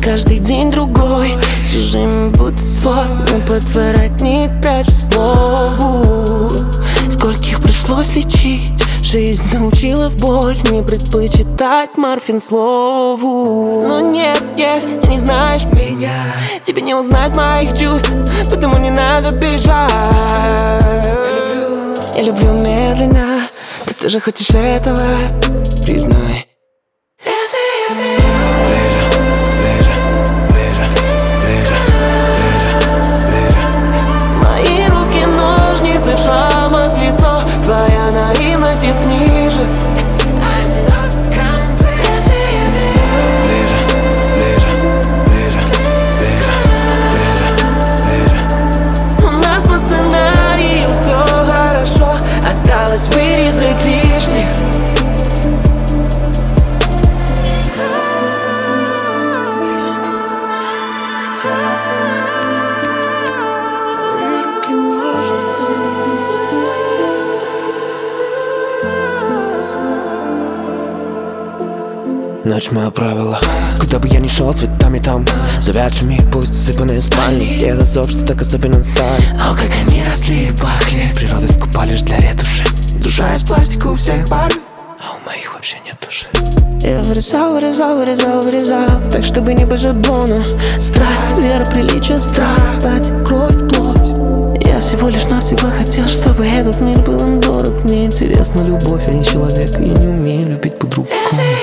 каждый день другой, чужими будто свой, но под воротник прячу злобу. Скольких пришлось лечить, жизнь научила в боль не предпочитать морфин слову. Но нет, ты не знаешь меня, тебе не узнать моих чувств, потому не надо бежать. Я люблю медленно, но ты же хочешь этого, признай. Мои руки ножницы, шрам от лица, твоя наивность есть ниже. У нас по сценарию все хорошо, осталось вырезать лишних. Ночь мое правило. Куда бы я ни шел, цветами там, завядшими, пусть засыпанные спальни. Тех азов, что так особенно стали. О, как они росли и пахли. Природой скупа лишь для ретуши. Душа из пластика у всех пар, а у моих вообще нет души. я вырезал, так чтобы не по шаблону. Страсть, вера, приличие, страх, стать кровь, плоть. Я всего лишь навсего хотел, чтобы этот мир был им дорог. Мне интересна любовь, а не человек, я не умею любить по-другому.